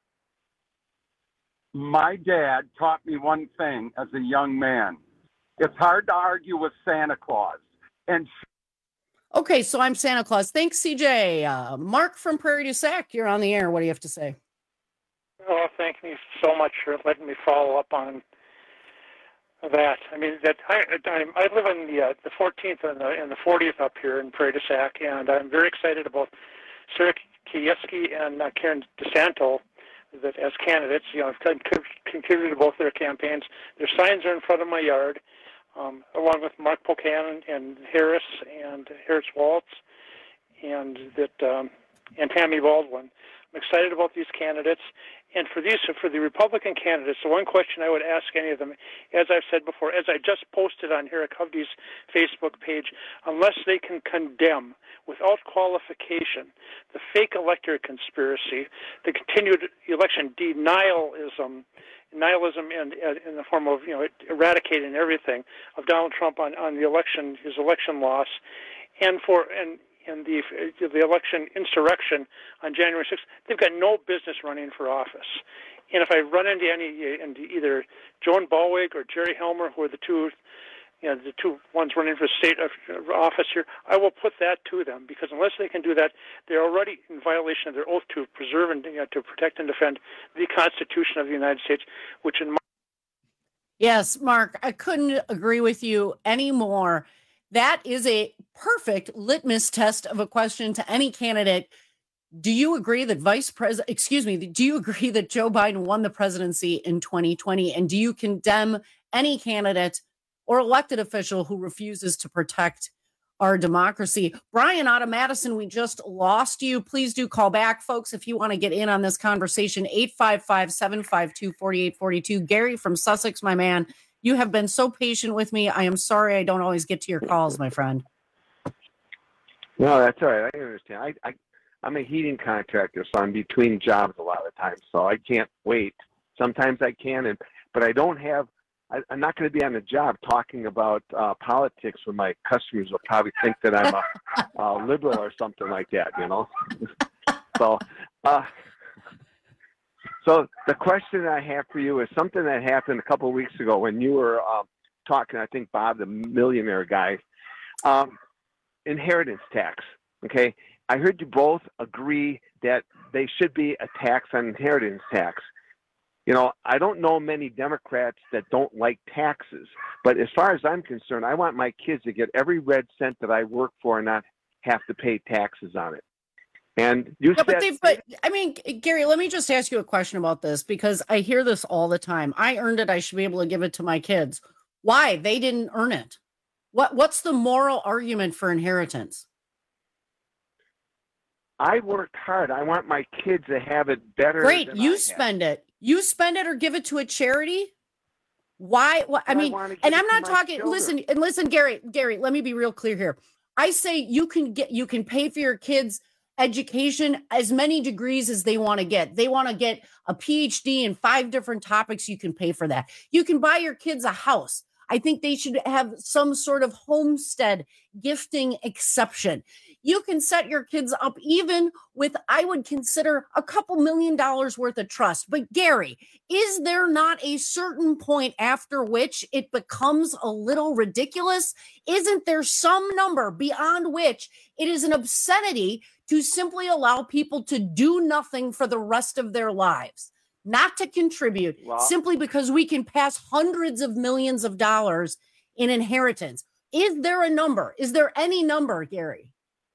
My dad taught me one thing as a young man. It's hard to argue with Santa Claus. And okay, so I'm Santa Claus. Thanks, CJ. Mark from Prairie du Sac, you're on the air. What do you have to say? Oh, thank you so much for letting me follow up on that. I mean, I live in the 14th and the 40th up here in Prairie du Sac, and I'm very excited about Sarah Kieski and Karen DeSanto that as candidates. You know, I've contributed to both their campaigns. Their signs are in front of my yard, along with Mark Pocan and Harris Waltz, and Tammy Baldwin. I'm excited about these candidates. And for the Republican candidates, the one question I would ask any of them, as I've said before, as I just posted on Eric Hovde's Facebook page, unless they can condemn without qualification the fake elector conspiracy, the continued election nihilism in the form of eradicating everything of Donald Trump on the election, his election loss, and the election insurrection on January 6th, they've got no business running for office. And if I run into either Joan Bowig or Jerry Helmer, who are the two the two ones running for state office here, I will put that to them, because unless they can do that, they're already in violation of their oath to preserve and to protect and defend the Constitution of the United States, which in my... Yes, Mark, I couldn't agree with you anymore. That is a perfect litmus test of a question to any candidate. Do you agree that do you agree that Joe Biden won the presidency in 2020? And do you condemn any candidate or elected official who refuses to protect our democracy? Brian out of Madison, we just lost you. Please do call back, folks, if you want to get in on this conversation. 855-752-4842. Gary from Sussex, my man, you have been so patient with me. I am sorry I don't always get to your calls, my friend. No, that's all right. I understand. I'm a heating contractor, so I'm between jobs a lot of times, so I can't wait. Sometimes I can, but I don't have. I'm not going to be on the job talking about politics where my customers will probably think that I'm a liberal or something like that, So the question I have for you is something that happened a couple of weeks ago when you were talking, I think, Bob, the millionaire guy, inheritance tax, okay? I heard you both agree that they should be a tax on inheritance tax. I don't know many Democrats that don't like taxes, but as far as I'm concerned, I want my kids to get every red cent that I work for and not have to pay taxes on it. And you said, Gary, let me just ask you a question about this, because I hear this all the time. I earned it. I should be able to give it to my kids. Why? They didn't earn it. What's the moral argument for inheritance? I worked hard. I want my kids to have it better. Great. You spend it. You spend it or give it to a charity. Why? And I'm not talking. Listen, Gary, let me be real clear here. I say you can pay for your kids' education as many degrees as they want to get. They want to get a PhD in 5 different topics. You can pay for that. You can buy your kids a house. I think they should have some sort of homestead gifting exception. You can set your kids up even with, I would consider, a couple $1 million worth of trust. But Gary, is there not a certain point after which it becomes a little ridiculous? Isn't there some number beyond which it is an obscenity to simply allow people to do nothing for the rest of their lives? Not to contribute, simply because we can pass hundreds of millions of dollars in inheritance. Is there a number? Is there any number, Gary?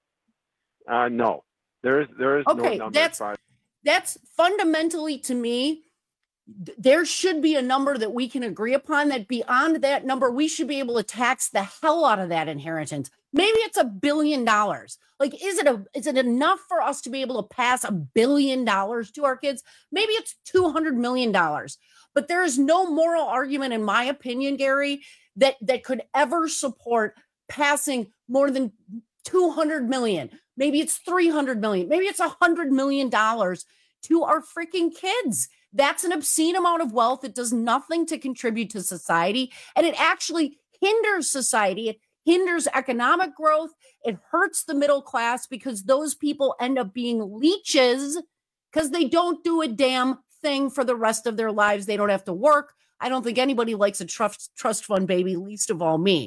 No, there is no number. That's fundamentally, to me, there should be a number that we can agree upon, that beyond that number, we should be able to tax the hell out of that inheritance. Maybe it's $1 billion. Like, is it enough for us to be able to pass $1 billion to our kids? Maybe it's $200 million. But there is no moral argument, in my opinion, Gary, that could ever support passing more than $200 million. Maybe it's $300 million. Maybe it's $100 million to our freaking kids. That's an obscene amount of wealth. It does nothing to contribute to society, and it actually hinders society. It hinders economic growth. It hurts the middle class, because those people end up being leeches because they don't do a damn thing for the rest of their lives. They don't have to work. I don't think anybody likes a trust fund baby, least of all me.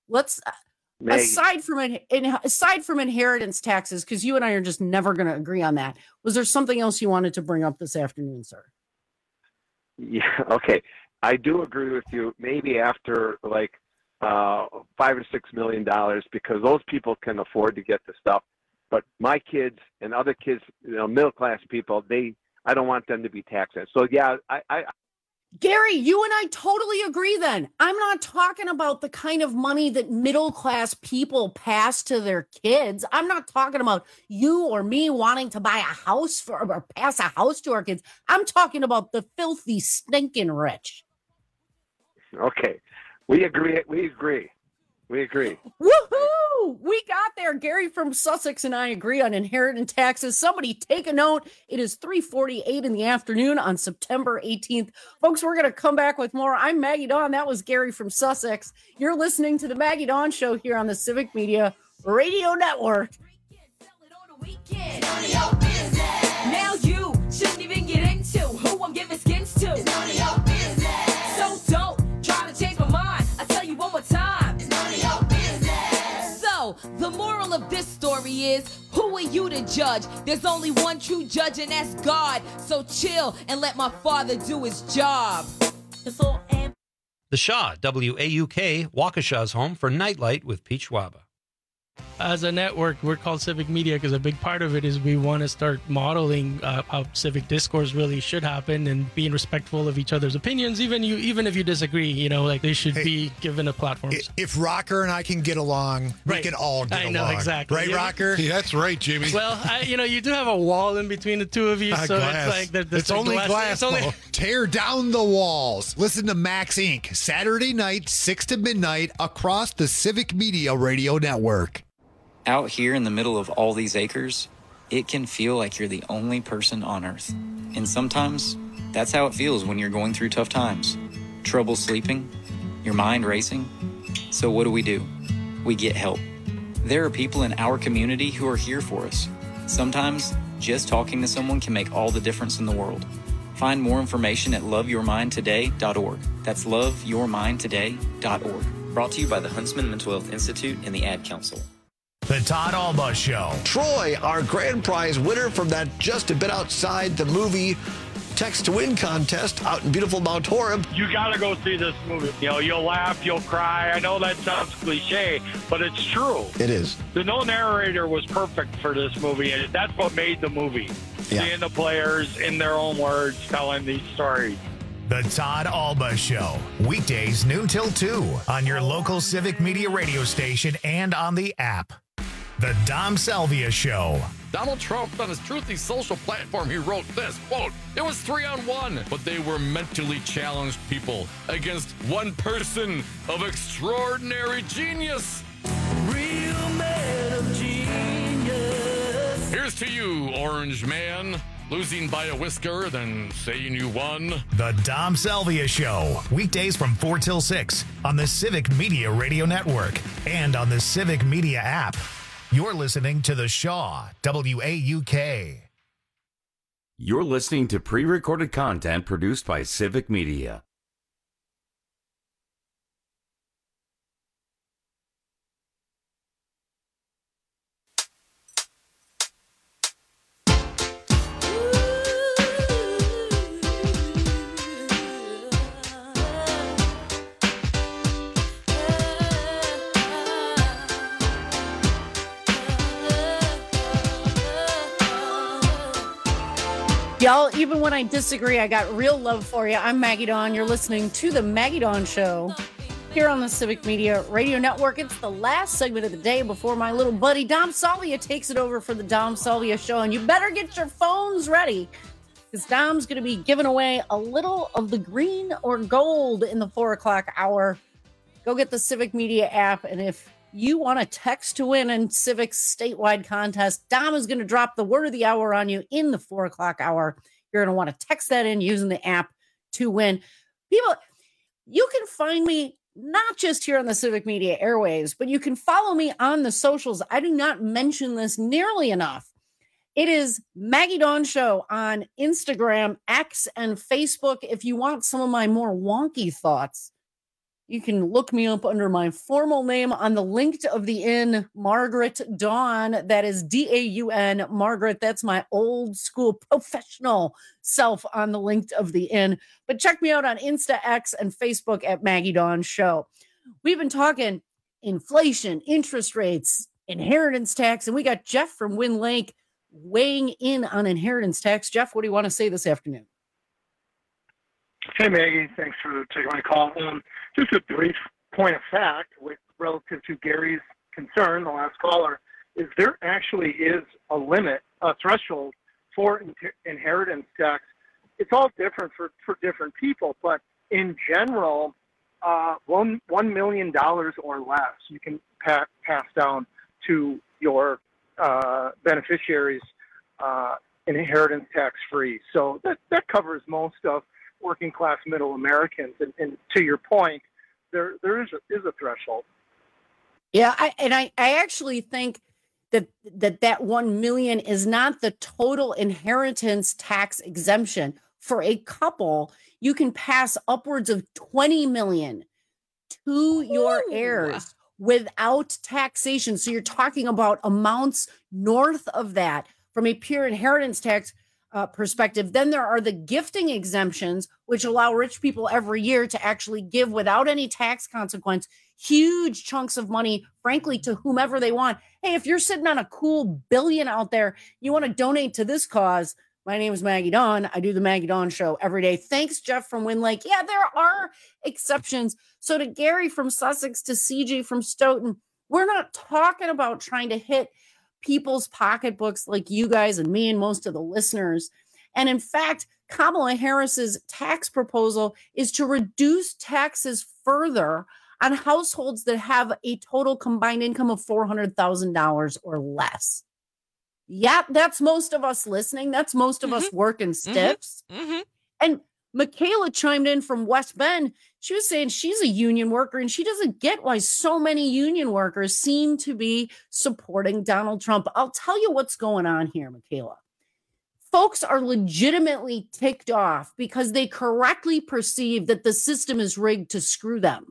Aside from inheritance taxes, because you and I are just never going to agree on that, was there something else you wanted to bring up this afternoon, sir? Yeah, okay. I do agree with you. Maybe after $5 or $6 million, because those people can afford to get the stuff. But my kids and other kids, middle class people, I don't want them to be taxed. So yeah, Gary, you and I totally agree then. I'm not talking about the kind of money that middle class people pass to their kids. I'm not talking about you or me wanting to buy a house or pass a house to our kids. I'm talking about the filthy, stinking rich. Okay. We agree. Woohoo! We got there. Gary from Sussex and I agree on inheritance taxes. Somebody take a note. It is 3:48 in the afternoon on September 18th. Folks, we're going to come back with more. I'm Maggie Dawn. That was Gary from Sussex. You're listening to the Maggie Dawn Show here on the Civic Media Radio Network. Now you shouldn't even get into who I'm giving skins to. It's none of your business. So don't try to change my mind. I tell you one more time. to judge. There's only one true judge, and that's God. So chill and let my Father do his job. The Shaw, WAUK, Waukesha's home for Nightlight with Pete Schwaba. As a network, we're called Civic Media because a big part of it is we want to start modeling how civic discourse really should happen and being respectful of each other's opinions, even if you disagree. Like they should be given a platform. If Rocker and I can get along, we can all get along. I know, exactly. Right, Rocker? Yeah, that's right, Jimmy. Well, you do have a wall in between the two of you, so glass. it's like it's only glass. Tear down the walls. Listen to Max Inc. Saturday night, 6 to midnight, across the Civic Media Radio Network. Out here in the middle of all these acres, it can feel like you're the only person on Earth. And sometimes, that's how it feels when you're going through tough times. Trouble sleeping, your mind racing. So what do? We get help. There are people in our community who are here for us. Sometimes, just talking to someone can make all the difference in the world. Find more information at loveyourmindtoday.org. That's loveyourmindtoday.org. Brought to you by the Huntsman Mental Health Institute and the Ad Council. The Todd Alba Show. Troy, our grand prize winner from that Just a Bit Outside the Movie Text to Win contest out in beautiful Mount Horeb. You got to go see this movie. You'll laugh, you'll cry. I know that sounds cliche, but it's true. It is. The no narrator was perfect for this movie, and that's what made the movie. Yeah. Seeing the players in their own words telling these stories. The Todd Alba Show. Weekdays noon till 2 on your local Civic Media radio station and on the app. The Dom Salvia Show. Donald Trump, on his Truthy social platform, he wrote this, quote, "It was 3-on-1, but they were mentally challenged people against one person of extraordinary genius." Real man of genius. Here's to you, Orange Man. Losing by a whisker, then saying you won. The Dom Salvia Show. Weekdays from 4 till 6 on the Civic Media Radio Network and on the Civic Media app. You're listening to The Shaw, WAUK. You're listening to pre-recorded content produced by Civic Media. Y'all, even when I disagree, I got real love for you. I'm Maggie Dawn. You're listening to The Maggie Dawn Show here on the Civic Media Radio Network. It's the last segment of the day before my little buddy Dom Salvia takes it over for the Dom Salvia Show. And you better get your phones ready because Dom's going to be giving away a little of the green or gold in the 4 o'clock hour. Go get the Civic Media app. And if you want to text to win in Civic's statewide contest, Dom is going to drop the word of the hour on you in the 4 o'clock hour. You're going to want to text that in using the app to win. People, you can find me not just here on the Civic Media airwaves, but you can follow me on the socials. I do not mention this nearly enough. It is Maggie Dawn Show on Instagram, X, and Facebook. If you want some of my more wonky thoughts, you can look me up under my formal name on the Linked of the Inn, Margaret Dawn. That is D-A-U-N, Margaret. That's my old school professional self on the Linked of the Inn. But check me out on Insta, X, and Facebook at Maggie Dawn Show. We've been talking inflation, interest rates, inheritance tax, and we got Jeff from Wynn Lake weighing in on inheritance tax. Jeff, what do you want to say this afternoon? Hey, Maggie. Thanks for taking my call. Just a brief point of fact with relative to Gary's concern, the last caller, is there actually is a limit, a threshold for inheritance tax. It's all different for different people, but in general, $1 million or less you can pass down to your beneficiaries inheritance tax free. So that covers most of working class middle Americans. And to your point, there is a threshold. Yeah, I actually think that 1 million is not the total inheritance tax exemption. For a couple, you can pass upwards of 20 million to your heirs without taxation. So you're talking about amounts north of that from a pure inheritance tax perspective. Then there are the gifting exemptions, which allow rich people every year to actually give without any tax consequence, huge chunks of money, frankly, to whomever they want. Hey, if you're sitting on a cool billion out there, you want to donate to this cause. My name is Maggie Dawn. I do the Maggie Dawn Show every day. Thanks, Jeff from Wind Lake. Yeah, there are exceptions. So to Gary from Sussex, to CJ from Stoughton, we're not talking about trying to hit people's pocketbooks like you guys and me and most of the listeners. And in fact, Kamala Harris's tax proposal is to reduce taxes further on households that have a total combined income of $400,000 or less. Yeah, that's most of us listening. That's most of us working stiffs. And Michaela chimed in from West Bend. She was saying she's a union worker and she doesn't get why so many union workers seem to be supporting Donald Trump. I'll tell you what's going on here, Michaela. Folks are legitimately ticked off because they correctly perceive that the system is rigged to screw them.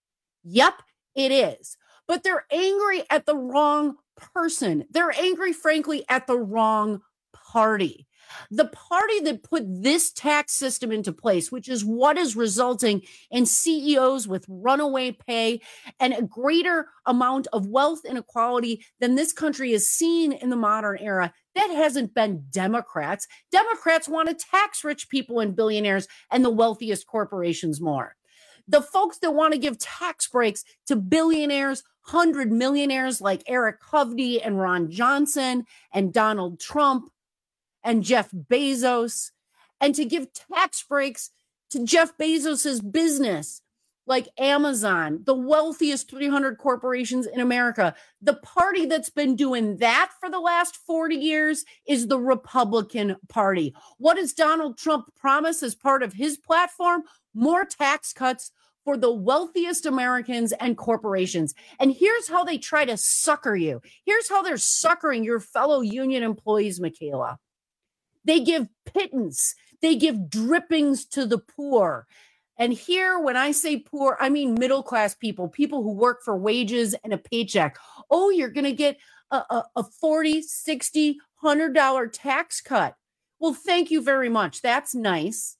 Yep, it is. But they're angry at the wrong person. They're angry, frankly, at the wrong party. The party that put this tax system into place, which is what is resulting in CEOs with runaway pay and a greater amount of wealth inequality than this country has seen in the modern era, that hasn't been Democrats. Democrats want to tax rich people and billionaires and the wealthiest corporations more. The folks that want to give tax breaks to billionaires, 100 millionaires like Eric Hovde and Ron Johnson and Donald Trump and Jeff Bezos, and to give tax breaks to Jeff Bezos's business like Amazon, the wealthiest 300 corporations in America. The party that's been doing that for the last 40 years is the Republican Party. What does Donald Trump promise as part of his platform? More tax cuts for the wealthiest Americans and corporations. And here's how they try to sucker you. Here's how they're suckering your fellow union employees, Michaela. They give pittance. They give drippings to the poor. And here, when I say poor, I mean middle-class people, people who work for wages and a paycheck. Oh, you're going to get a $40, $60, $100 tax cut. Well, thank you very much. That's nice.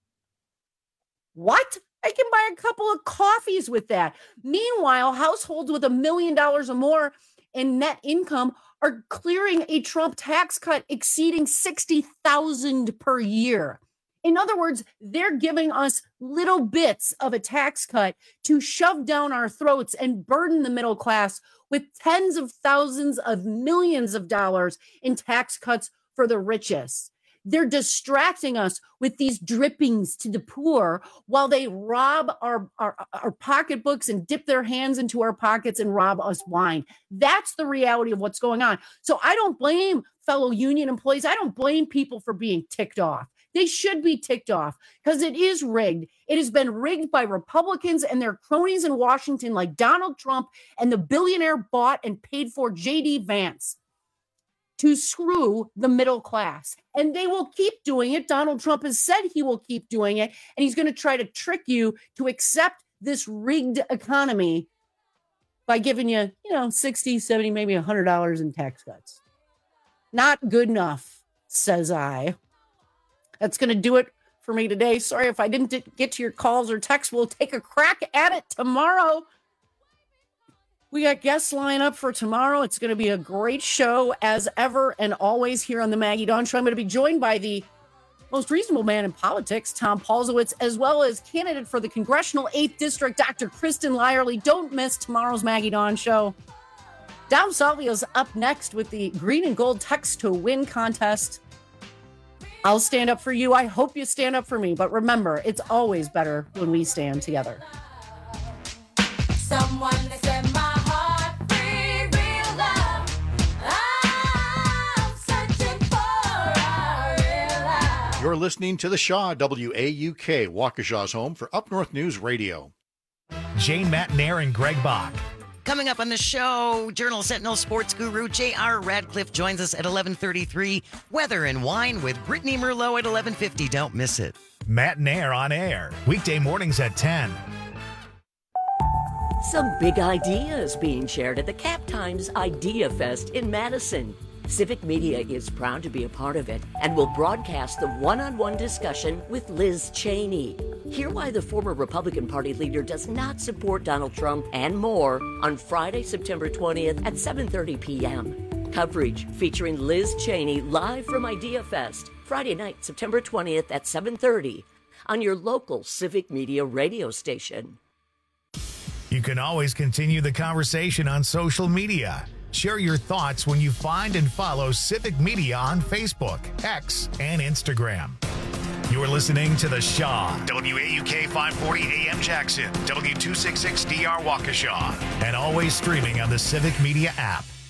What? I can buy a couple of coffees with that. Meanwhile, households with $1 million or more in net income are clearing a Trump tax cut exceeding $60,000 per year. In other words, they're giving us little bits of a tax cut to shove down our throats and burden the middle class with tens of thousands of millions of dollars in tax cuts for the richest. They're distracting us with these drippings to the poor while they rob our pocketbooks and dip their hands into our pockets and rob us blind. That's the reality of what's going on. So I don't blame fellow union employees. I don't blame people for being ticked off. They should be ticked off because it is rigged. It has been rigged by Republicans and their cronies in Washington like Donald Trump and the billionaire bought and paid for J.D. Vance to screw the middle class. And they will keep doing it. Donald Trump has said he will keep doing it. And he's going to try to trick you to accept this rigged economy by giving you, $60, $70, maybe $100 in tax cuts. Not good enough, says I. That's going to do it for me today. Sorry if I didn't get to your calls or texts. We'll take a crack at it tomorrow. We got guests lined up for tomorrow. It's going to be a great show as ever and always here on the Maggie Dawn Show. I'm going to be joined by the most reasonable man in politics, Tom Paulsowitz, as well as candidate for the Congressional 8th District, Dr. Kristen Lyerly. Don't miss tomorrow's Maggie Dawn Show. Dom Salvio's up next with the Green and Gold Text to Win contest. I'll stand up for you. I hope you stand up for me. But remember, it's always better when we stand together. Someone that set my heart free, real love. I'm searching for a real love. You're listening to the Shaw, WAUK, Waukesha's home for Up North News Radio. Jane Matnair and Greg Bach. Coming up on the show, Journal Sentinel sports guru J.R. Radcliffe joins us at 11:33. Weather and wine with Brittany Merlot at 11:50. Don't miss it. Matnair on air, weekday mornings at 10. Some big ideas being shared at the Cap Times Idea Fest in Madison. Civic Media is proud to be a part of it and will broadcast the one-on-one discussion with Liz Cheney. Hear why the former Republican Party leader does not support Donald Trump and more on Friday, September 20th at 7:30 p.m. Coverage featuring Liz Cheney live from Idea Fest, Friday night, September 20th at 7:30 on your local Civic Media radio station. You can always continue the conversation on social media. Share your thoughts when you find and follow Civic Media on Facebook, X, and Instagram. You're listening to The Shaw, WAUK 540 AM Jackson, W266DR Waukesha, and always streaming on the Civic Media app.